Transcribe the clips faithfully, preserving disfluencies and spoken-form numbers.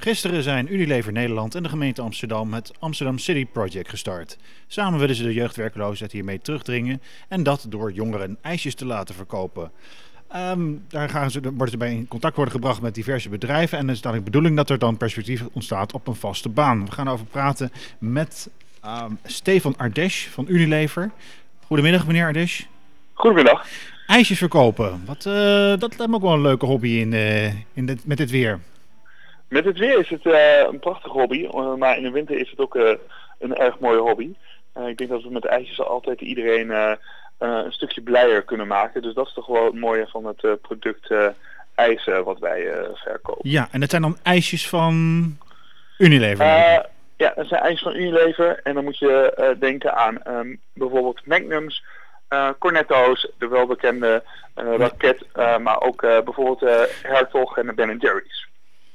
Gisteren zijn Unilever Nederland en de gemeente Amsterdam het Amsterdam City Project gestart. Samen willen ze de jeugdwerkloosheid hiermee terugdringen en dat door jongeren ijsjes te laten verkopen. Um, daar gaan ze, worden ze bij in contact worden gebracht met diverse bedrijven en het is dan de bedoeling dat er dan perspectief ontstaat op een vaste baan. We gaan over praten met um, Stefan Ardesch van Unilever. Goedemiddag meneer Ardesch. Goedemiddag. IJsjes verkopen, Wat, uh, dat lijkt me ook wel een leuke hobby in, uh, in dit, met dit weer. Met het weer is het uh, een prachtige hobby, uh, maar in de winter is het ook uh, een erg mooie hobby. Uh, ik denk dat we met ijsjes altijd iedereen uh, uh, een stukje blijer kunnen maken. Dus dat is toch wel het mooie van het uh, product uh, ijs uh, wat wij uh, verkopen. Ja, en dat zijn dan ijsjes van Unilever? Uh, ja, dat zijn ijsjes van Unilever en dan moet je uh, denken aan um, bijvoorbeeld Magnums, uh, Cornetto's, de welbekende uh, Raket, uh, maar ook uh, bijvoorbeeld uh, Hertog en de Ben en Jerry's.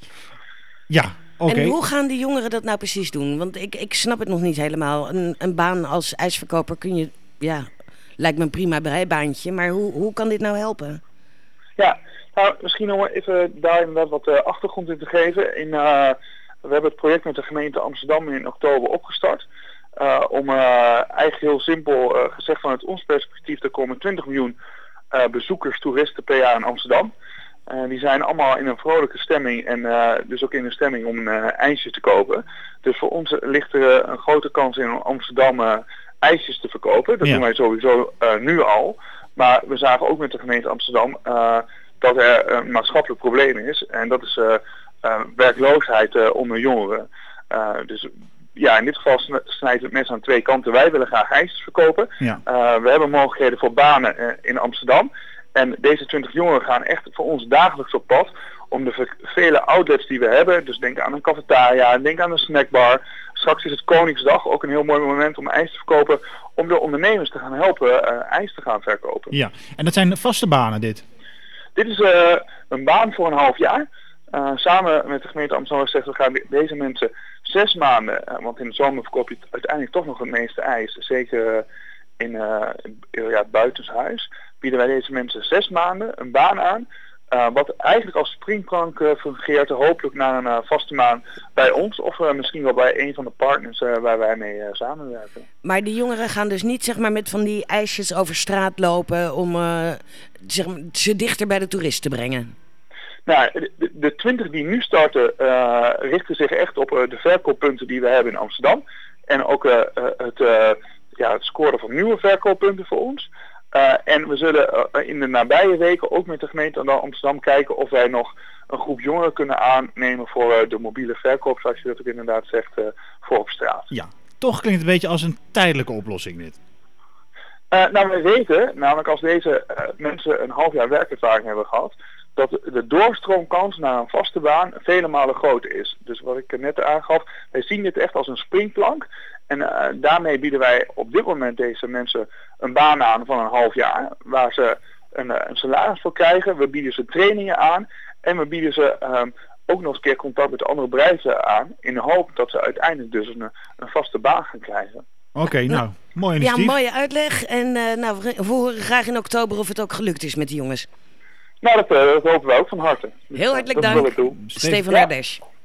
Ja, oké. Okay. En hoe gaan die jongeren dat nou precies doen? Want ik, ik snap het nog niet helemaal. Een, een baan als ijsverkoper kun je, ja, lijkt me een prima bijbaantje. Maar hoe, hoe kan dit nou helpen? Ja, nou misschien om even daar inderdaad wat uh, achtergrond in te geven. In, uh, we hebben het project met de gemeente Amsterdam in oktober opgestart. Uh, om uh, eigenlijk heel simpel uh, gezegd vanuit ons perspectief, er komen twintig miljoen uh, bezoekers, toeristen per jaar in Amsterdam. Uh, die zijn allemaal in een vrolijke stemming en uh, dus ook in een stemming om een uh, ijsje te kopen. Dus voor ons ligt er uh, een grote kans in Amsterdam uh, ijsjes te verkopen. Dat ja. doen wij sowieso uh, nu al. Maar we zagen ook met de gemeente Amsterdam uh, dat er een maatschappelijk probleem is. En dat is uh, uh, werkloosheid uh, onder jongeren. Uh, dus ja, in dit geval snijdt het mes aan twee kanten. Wij willen graag ijsjes verkopen. Ja. Uh, we hebben mogelijkheden voor banen uh, in Amsterdam. En deze twintig jongeren gaan echt voor ons dagelijks op pad om de vele outlets die we hebben, dus denk aan een cafetaria, denk aan een snackbar. Straks is het Koningsdag, ook een heel mooi moment om ijs te verkopen, om de ondernemers te gaan helpen uh, ijs te gaan verkopen. Ja, en dat zijn vaste banen dit? Dit is uh, een baan voor een half jaar. Uh, samen met de gemeente Amsterdam zegt we gaan deze mensen zes maanden, uh, want in de zomer verkoop je uiteindelijk toch nog het meeste ijs, zeker uh, in uh, ja, buitenshuis, bieden wij deze mensen zes maanden een baan aan, uh, wat eigenlijk als springplank uh, fungeert, hopelijk naar een uh, vaste baan bij ons of uh, misschien wel bij een van de partners uh, waar wij mee uh, samenwerken. Maar die jongeren gaan dus niet zeg maar met van die ijsjes over straat lopen om uh, zeg maar, ze dichter bij de toerist te brengen? Nou, de, de twintig die nu starten uh, richten zich echt op uh, de verkooppunten die we hebben in Amsterdam en ook uh, uh, het, uh, ja, het scoren van nieuwe verkooppunten voor ons. Uh, en we zullen uh, in de nabije weken ook met de gemeente Amsterdam kijken of wij nog een groep jongeren kunnen aannemen voor uh, de mobiele verkoop, zoals je dat ook inderdaad zegt, uh, voor op straat. Ja, toch klinkt het een beetje als een tijdelijke oplossing dit. Uh, nou, wij weten, namelijk als deze uh, mensen een half jaar werkervaring hebben gehad, dat de doorstroomkans naar een vaste baan vele malen groter is. Dus wat ik net aangaf, wij zien dit echt als een springplank. En uh, daarmee bieden wij op dit moment deze mensen een baan aan van een half jaar, waar ze een, een salaris voor krijgen. We bieden ze trainingen aan en we bieden ze um, ook nog eens een keer contact met andere bedrijven aan, in de hoop dat ze uiteindelijk dus een, een vaste baan gaan krijgen. Oké, okay, nou, mooi initiatief. Ja, mooie uitleg. En uh, nou, we horen graag in oktober of het ook gelukt is met die jongens. Nou, dat, uh, dat hopen we ook van harte. Heel hartelijk dank, Stefan Ardesch.